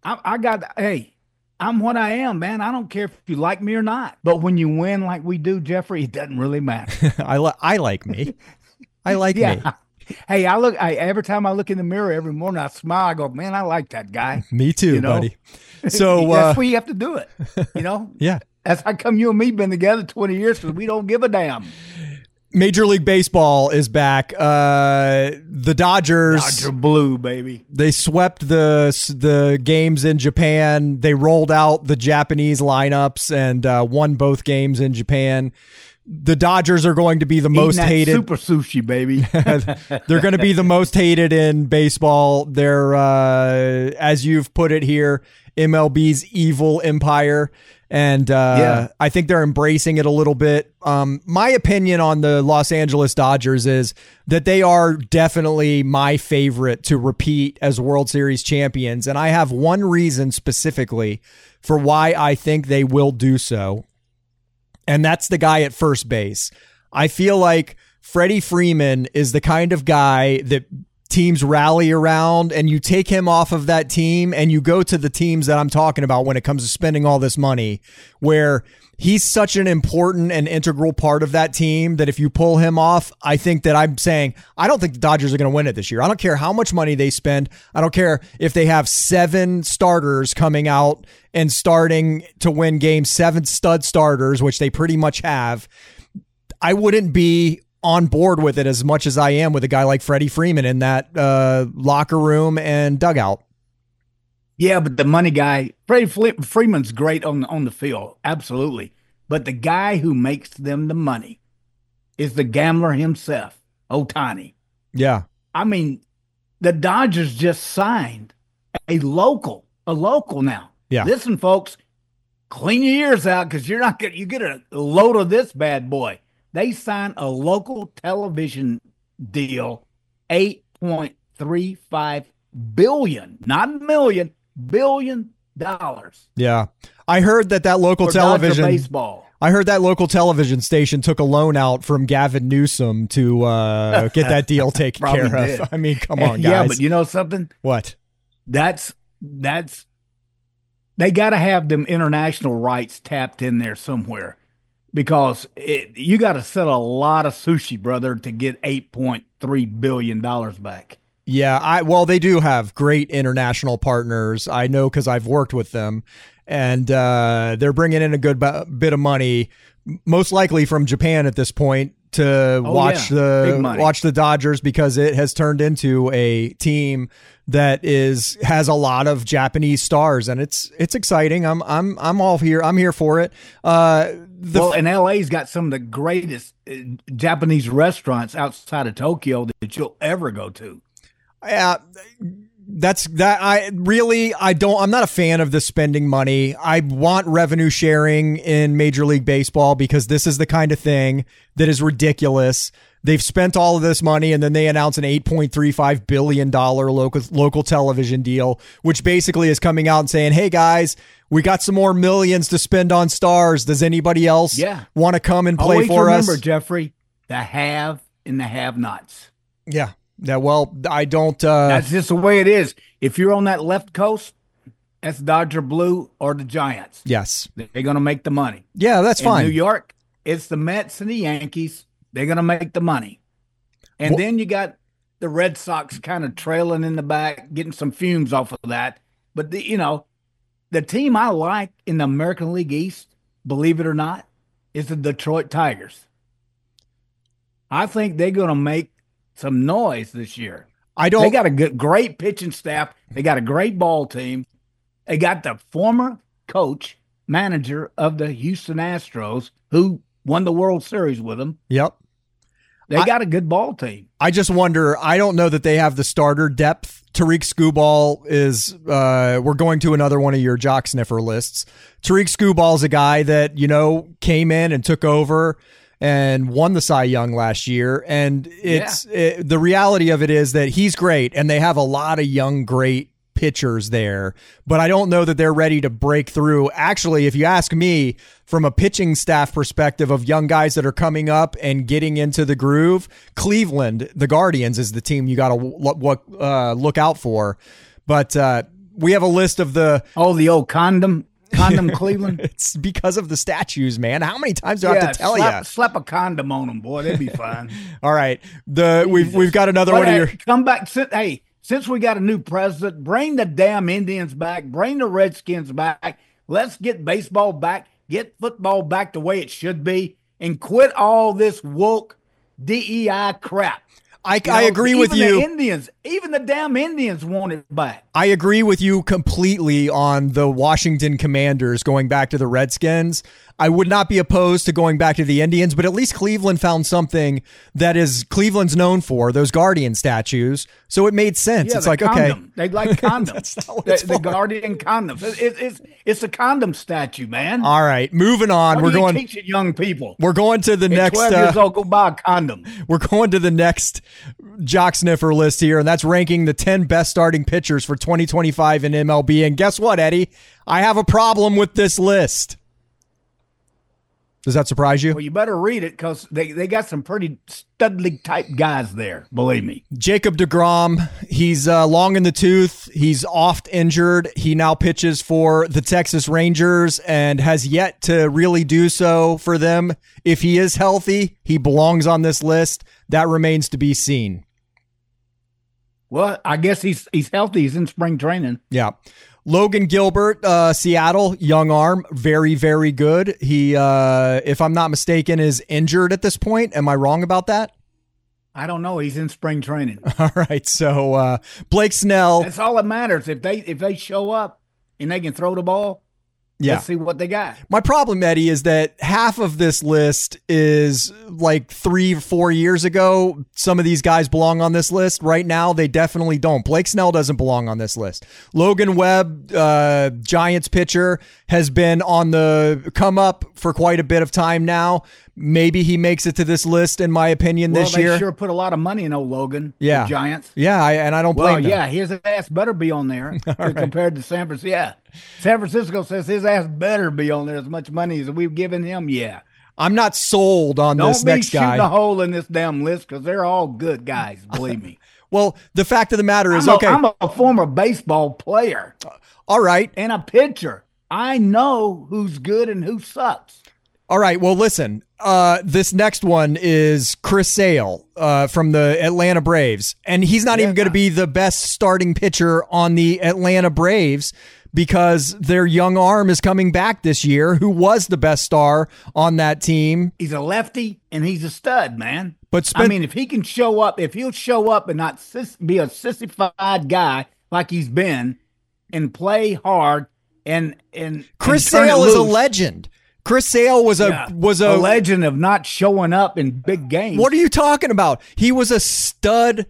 I'm what I am, man. I don't care if you like me or not. But when you win like we do, Jeffrey, it doesn't really matter. I like me. I like me. Hey, every time I look in the mirror every morning, I smile. I go, man, I like that guy. Me too, buddy. So that's why you have to do it. You know? Yeah. That's how come you and me been together 20 years because we don't give a damn. Major League Baseball is back. The Dodgers, Dodger blue, baby. They swept the games in Japan. They rolled out the Japanese lineups and won both games in Japan. The Dodgers are going to be the most hated. Super sushi, baby. They're going to be the most hated in baseball. They're, as you've put it here, MLB's evil empire. And I think they're embracing it a little bit. My opinion on the Los Angeles Dodgers is that they are definitely my favorite to repeat as World Series champions. And I have one reason specifically for why I think they will do so. And that's the guy at first base. I feel like Freddie Freeman is the kind of guy that teams rally around, and you take him off of that team and you go to the teams that I'm talking about when it comes to spending all this money, where he's such an important and integral part of that team that if you pull him off, I think that I'm saying, I don't think the Dodgers are going to win it this year. I don't care how much money they spend. I don't care if they have 7 starters coming out and starting to win games, 7 stud starters, which they pretty much have. I wouldn't be on board with it as much as I am with a guy like Freddie Freeman in that locker room and dugout. Yeah, but the money guy, Freddie Freeman's great on the field, absolutely. But the guy who makes them the money is the gambler himself, Ohtani. Yeah. I mean, the Dodgers just signed a local now. Yeah. Listen, folks, clean your ears out because you're not getting. You get a load of this bad boy. They signed a local television deal, $8.35 billion, not million, $1 billion. Yeah, I heard that local television baseball. I heard that local television station took a loan out from Gavin Newsom to get that deal taken care of. Did. I mean, come on, guys. Yeah, but you know something? What? That's they got to have them international rights tapped in there somewhere, because you got to sell a lot of sushi, brother, to get $8.3 billion back. Yeah, well, they do have great international partners. I know because I've worked with them, and they're bringing in a good bit of money, most likely from Japan at this point, to watch the Dodgers, because it has turned into a team that has a lot of Japanese stars, and it's exciting. I'm all here. I'm here for it. And LA's got some of the greatest Japanese restaurants outside of Tokyo that you'll ever go to. I'm not a fan of the spending money. I want revenue sharing in Major League Baseball, because this is the kind of thing that is ridiculous. They've spent all of this money, and then they announce an $8.35 billion local television deal, which basically is coming out and saying, hey guys, we got some more millions to spend on stars. Does anybody else want to come and play for us? Remember, Jeffrey, the have and the have-nots. Yeah. Yeah, well, I don't. That's just the way it is. If you're on that left coast, that's Dodger Blue or the Giants. Yes. They're going to make the money. Yeah, that's fine. In New York, it's the Mets and the Yankees. They're going to make the money. And then you got the Red Sox kind of trailing in the back, getting some fumes off of that. But, the team I like in the American League East, believe it or not, is the Detroit Tigers. I think they're going to make some noise this year. They got a great pitching staff. They got a great ball team. They got the former manager of the Houston Astros, who won the World Series with them. Yep. They got a good ball team. I just wonder, I don't know that they have the starter depth. Tariq Skubal is, we're going to another one of your jock sniffer lists. Tariq Skubal is a guy that, came in and took over and won the Cy Young last year. And the reality of it is that he's great, and they have a lot of young, great pitchers there, but I don't know that they're ready to break through. Actually, if you ask me, from a pitching staff perspective of young guys that are coming up and getting into the groove, Cleveland, the Guardians, is the team you got to look out for. But we have a list of the old condom Cleveland. It's because of the statues, man. How many times do I have to tell you? Slap a condom on them, boy. They'd be fine. All right, we've got another one of your come back. Since we got a new president, bring the damn Indians back. Bring the Redskins back. Let's get baseball back. Get football back the way it should be, and quit all this woke DEI crap. I agree with you. Even the damn Indians want it back. I agree with you completely on the Washington Commanders going back to the Redskins. I would not be opposed to going back to the Indians, but at least Cleveland found something that is Cleveland's known for, those Guardian statues. So it made sense. Yeah, it's like, condom. okay. They like condoms. That's not what it's the for. Guardian condoms. It's a condom statue, man. All right, moving on. We're going teaching young people. We're going to the next 12 years old, go buy a condom. We're going to the next jock sniffer list here, and that's ranking the 10 best starting pitchers for 2025 in MLB. And guess what, Eddie? I have a problem with this list. Does that surprise you? Well, you better read it, because they got some pretty studly type guys there, believe me. Jacob deGrom, he's long in the tooth. He's oft injured. He now pitches for the Texas Rangers and has yet to really do so for them. If he is healthy, he belongs on this list. That remains to be seen. Well, I guess he's healthy. He's in spring training. Yeah. Logan Gilbert, Seattle, young arm, very, very good. He, if I'm not mistaken, is injured at this point. Am I wrong about that? I don't know. He's in spring training. All right. So Blake Snell. That's all that matters. If they show up and they can throw the ball, Yeah. Let's see what they got. My problem, Eddie, is that half of this list is like 3 or 4 years ago. Some of these guys belong on this list. Right now, they definitely don't. Blake Snell doesn't belong on this list. Logan Webb, Giants pitcher, has been on the come up for quite a bit of time now. Maybe he makes it to this list, in my opinion, this year. They sure put a lot of money in old Logan. Yeah. The Giants. Yeah, and I don't blame them. Yeah, his ass better be on there compared to San Francisco. Yeah. San Francisco says his ass better be on there as much money as we've given him. Yeah. I'm not sold on this next guy. Don't be shooting a hole in this damn list because they're all good guys, believe me. Well, the fact of the matter is, I'm a former baseball player. All right. And a pitcher. I know who's good and who sucks. All right. Well, listen, this next one is Chris Sale from the Atlanta Braves. And he's not even going to be the best starting pitcher on the Atlanta Braves because their young arm is coming back this year, who was the best star on that team. He's a lefty and he's a stud, man. But if he can show up, if he'll show up and not be a sissified guy like he's been and play hard and Chris Sale is a legend. Chris Sale was a legend of not showing up in big games. What are you talking about? He was a stud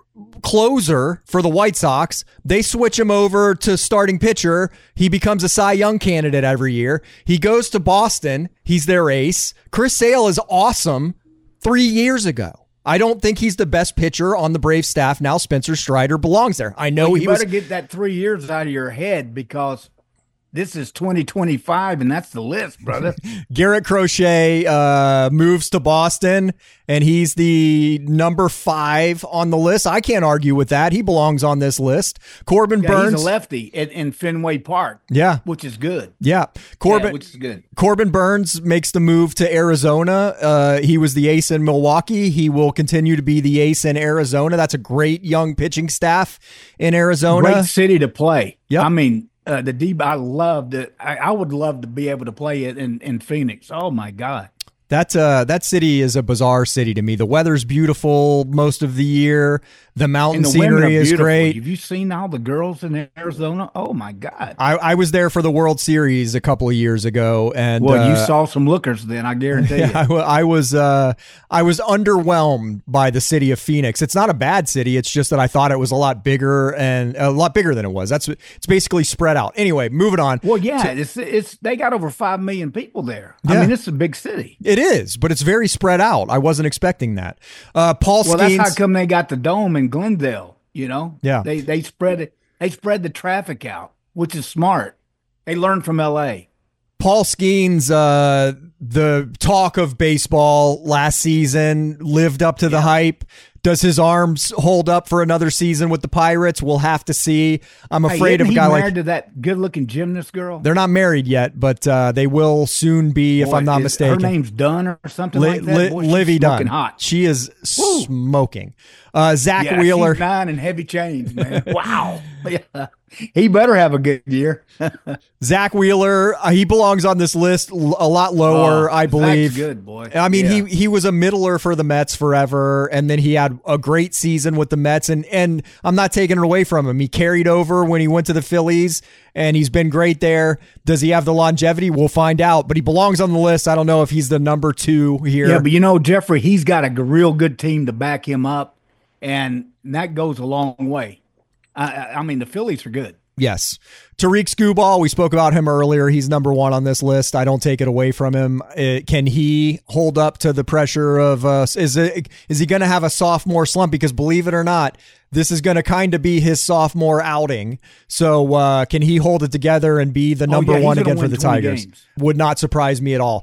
closer for the White Sox. They switch him over to starting pitcher. He becomes a Cy Young candidate every year. He goes to Boston. He's their ace. Chris Sale is awesome 3 years ago. I don't think he's the best pitcher on the Braves staff now. Spencer Strider belongs there. I know you better get that 3 years out of your head because this is 2025, and that's the list, brother. Garrett Crochet moves to Boston, and he's the number 5 on the list. I can't argue with that. He belongs on this list. Corbin Burns. He's a lefty in Fenway Park. Yeah. Which is good. Yeah. Which is good. Corbin Burns makes the move to Arizona. He was the ace in Milwaukee. He will continue to be the ace in Arizona. That's a great young pitching staff in Arizona. Great city to play. Yep. I mean, I loved it. I would love to be able to play it in Phoenix. Oh my God. That city is a bizarre city to me. The weather's beautiful most of the year. The mountain scenery is great. Have you seen all the girls in Arizona? Oh my God! I was there for the World Series a couple of years ago, and you saw some lookers then. I guarantee you. I was underwhelmed by the city of Phoenix. It's not a bad city. It's just that I thought it was a lot bigger than it was. It's basically spread out. Anyway, moving on. Well, yeah, it's they got over 5 million people there. I mean, it's a big city. It is, but it's very spread out. I wasn't expecting that. Paul Skeens. Well, that's how come they got the dome in Glendale. You know, yeah, they spread it. They spread the traffic out, which is smart. They learned from L.A. Paul Skeens, the talk of baseball last season, lived up to the hype. Does his arms hold up for another season with the Pirates? We'll have to see. I'm afraid of a guy like... married to that good-looking gymnast girl? They're not married yet, but they will soon be, if I'm not mistaken. Her name's Dunn or something like that? Boy, Livy Dunn. Hot. She is smoking. Zach Wheeler. She's 9 and heavy chains, man. Wow. He better have a good year. Zach Wheeler, he belongs on this list a lot lower, I believe. That's good, boy. I mean, he was a middler for the Mets forever, and then he had a great season with the Mets, and I'm not taking it away from him. He carried over when he went to the Phillies, and he's been great there. Does he have the longevity? We'll find out, but he belongs on the list. I don't know if he's the number 2 here. Yeah, but Jeffrey, he's got a real good team to back him up, and that goes a long way. I mean, the Phillies are good. Yes. Tariq Skubal, we spoke about him earlier. He's number 1 on this list. I don't take it away from him. Can he hold up to the pressure of is he going to have a sophomore slump? Because believe it or not, this is going to kind of be his sophomore outing. So can he hold it together and be the number 1 again for the Tigers? Games. Would not surprise me at all.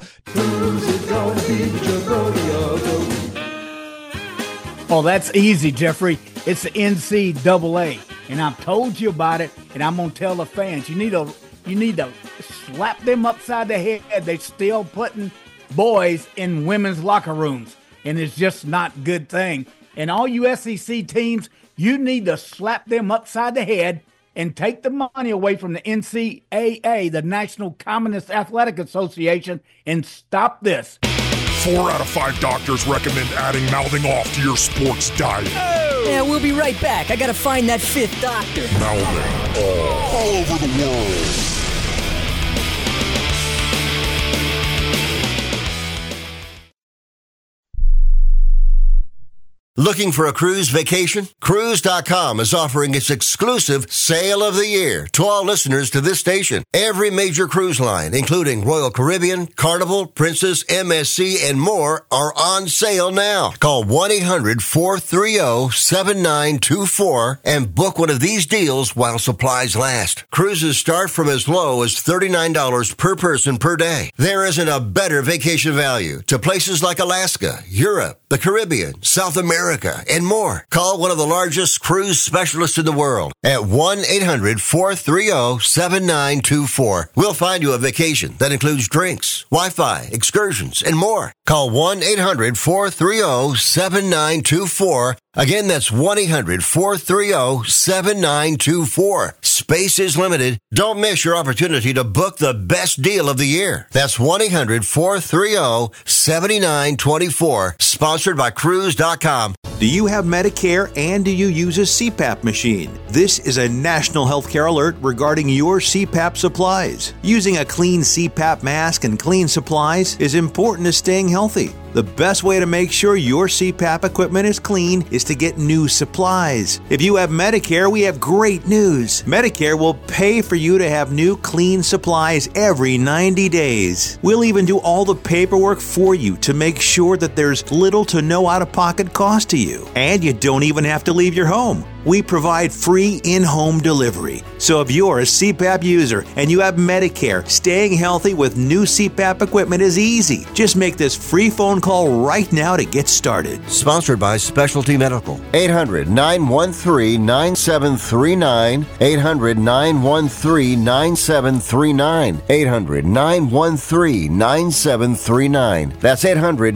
Oh, that's easy, Jeffrey. It's the NCAA, and I've told you about it, and I'm gonna tell the fans. You need to slap them upside the head. They're still putting boys in women's locker rooms, and it's just not a good thing. And all you SEC teams, you need to slap them upside the head and take the money away from the NCAA, the National Communist Athletic Association, and stop this. 4 out of 5 doctors recommend adding mouthing off to your sports diet. Oh. Yeah, we'll be right back. I gotta find that 5th doctor. Mouthing all over the world. Looking for a cruise vacation? Cruise.com is offering its exclusive Sale of the Year to all listeners to this station. Every major cruise line, including Royal Caribbean, Carnival, Princess, MSC, and more, are on sale now. Call 1-800-430-7924 and book one of these deals while supplies last. Cruises start from as low as $39 per person per day. There isn't a better vacation value to places like Alaska, Europe, the Caribbean, South America, and more. Call one of the largest cruise specialists in the world at 1-800-430-7924. We'll find you a vacation that includes drinks, Wi-Fi, excursions, and more. Call 1-800-430-7924. Again, that's 1-800-430-7924. Space is limited. Don't miss your opportunity to book the best deal of the year. That's 1-800-430-7924. Sponsored by Cruise.com. Do you have Medicare and do you use a CPAP machine? This is a national healthcare alert regarding your CPAP supplies. Using a clean CPAP mask and clean supplies is important to staying healthy. The best way to make sure your CPAP equipment is clean is to get new supplies. If you have Medicare, we have great news. Medicare will pay for you to have new clean supplies every 90 days. We'll even do all the paperwork for you to make sure that there's little to no out-of-pocket cost to you. And you don't even have to leave your home. We provide free in-home delivery. So if you're a CPAP user and you have Medicare, staying healthy with new CPAP equipment is easy. Just make this free phone call right now to get started. Sponsored by Specialty Medical. 800-913-9739. 800-913-9739. 800-913-9739. That's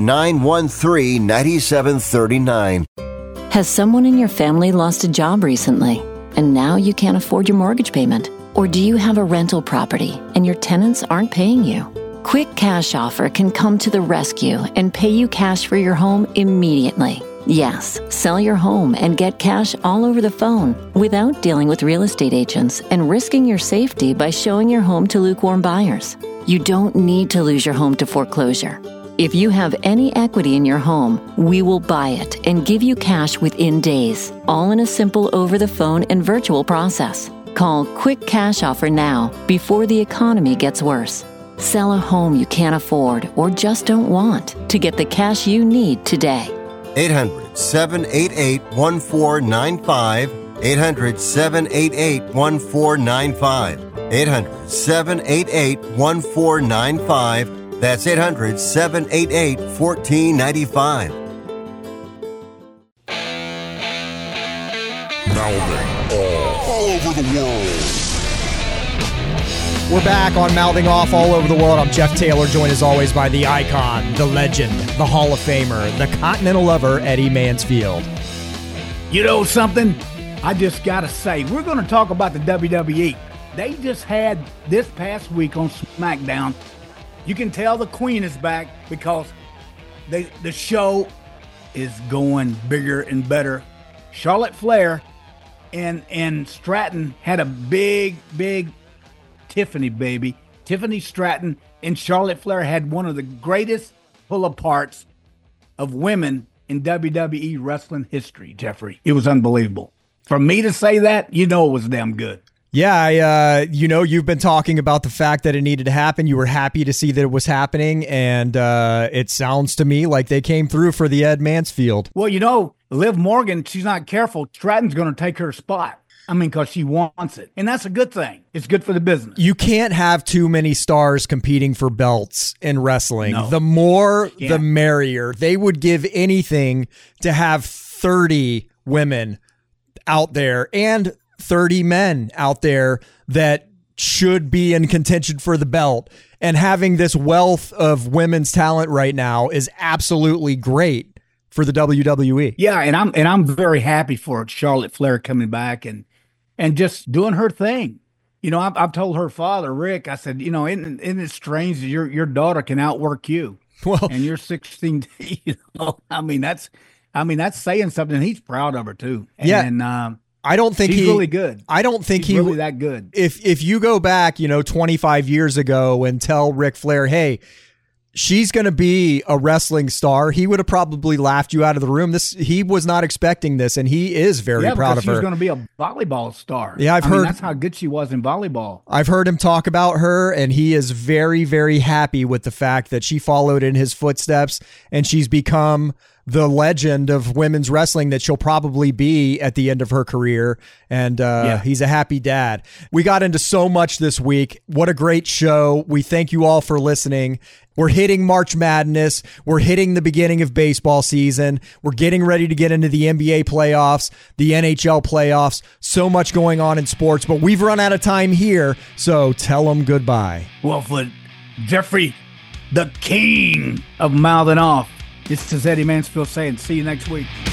800-913-9739. Has someone in your family lost a job recently, and now you can't afford your mortgage payment? Or do you have a rental property and your tenants aren't paying you? Quick Cash Offer can come to the rescue and pay you cash for your home immediately. Yes, sell your home and get cash all over the phone without dealing with real estate agents and risking your safety by showing your home to lukewarm buyers. You don't need to lose your home to foreclosure. If you have any equity in your home, we will buy it and give you cash within days, all in a simple over-the-phone and virtual process. Call Quick Cash Offer now before the economy gets worse. Sell a home you can't afford or just don't want to get the cash you need today. 800-788-1495. 800-788-1495. 800-788-1495. That's 800-788-1495. Mouthing all over the world. We're back on Mouthing Off All Over the World. I'm Jeff Taylor, joined as always by the icon, the legend, the Hall of Famer, the Continental Lover, Eddie Mansfield. You know something? I just got to say, we're going to talk about the WWE. They just had this past week on SmackDown. You can tell the Queen is back because the show is going bigger and better. Charlotte Flair and Stratton had a big Tiffany baby. Tiffany Stratton and Charlotte Flair had one of the greatest pull-aparts of women in WWE wrestling history, Jeffrey. It was unbelievable. For me to say that, you know it was damn good. Yeah, you've been talking about the fact that it needed to happen. You were happy to see that it was happening, and it sounds to me like they came through for the Ed Mansfield. Well, Liv Morgan, she's not careful. Stratton's going to take her spot. Because she wants it. And that's a good thing. It's good for the business. You can't have too many stars competing for belts in wrestling. No. The more, the merrier. They would give anything to have 30 women out there and 30 men out there that should be in contention for the belt. And having this wealth of women's talent right now is absolutely great for the WWE. Yeah, and I'm very happy for Charlotte Flair coming back and just doing her thing. I've told her father, Rick, I said, isn't it strange that your daughter can outwork you? Well, and you're 16. That's saying something. He's proud of her too. And, I don't think he's really good. I don't think he's really that good. If you go back, 25 years ago and tell Ric Flair, hey, she's going to be a wrestling star. He would have probably laughed you out of the room. He was not expecting this, and he is very proud of her. She's going to be a volleyball star. Yeah, I've heard that's how good she was in volleyball. I've heard him talk about her, and he is very, very happy with the fact that she followed in his footsteps, and she's become the legend of women's wrestling that she'll probably be at the end of her career. And he's a happy dad. We got into so much this week. What a great show. We thank you all for listening. We're hitting March Madness. We're hitting the beginning of baseball season. We're getting ready to get into the NBA playoffs, the NHL playoffs. So much going on in sports, but we've run out of time here. So tell them goodbye. Well, for Jeffrey, the king of mouthing off, this is Eddie Mansfield saying, see you next week.